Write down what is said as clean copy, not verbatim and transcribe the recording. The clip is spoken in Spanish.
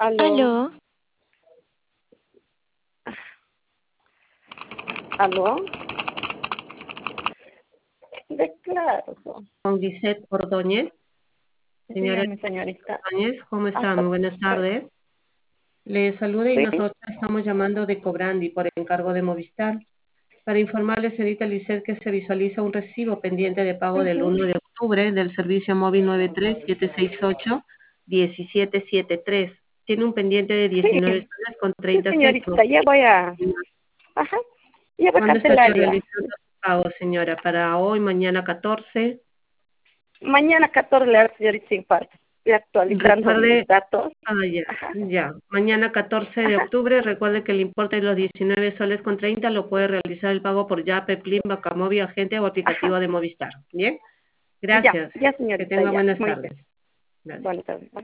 Aló, Aló, aló. Claro. Con Lisette Ordóñez. Señora Dígame, señorita. Ordóñez, ¿cómo está? Hasta, Muy buenas tardes. Le saluda y sí, nosotros estamos llamando de Cobrandi por encargo de Movistar. Para informarle, señorita Lisette, que se visualiza un recibo pendiente de pago del ujú. 1 de octubre del servicio móvil 93768-1773. Tiene un pendiente de Sí, 19 soles con sí, 30 céntimos. señorita, ya voy a, ajá, ya voy a ¿Cuándo estaría cancelar ya. realizando su pago, señora? ¿Para hoy, mañana 14? Mañana 14 le hago, señorita, sin falta. Estoy actualizando mis Recuerde. datos. Ya, Ajá, ya. Mañana 14 de ajá, octubre, recuerde que el importe de los 19 soles con 30 lo puede realizar el pago por Yape, Plin, Bacamobi, agente o ajá. aplicativo de Movistar. Bien, Ya, gracias. ya, Que señorita, tenga ya. buenas Muy bien. tardes. Gracias. Buenas tardes.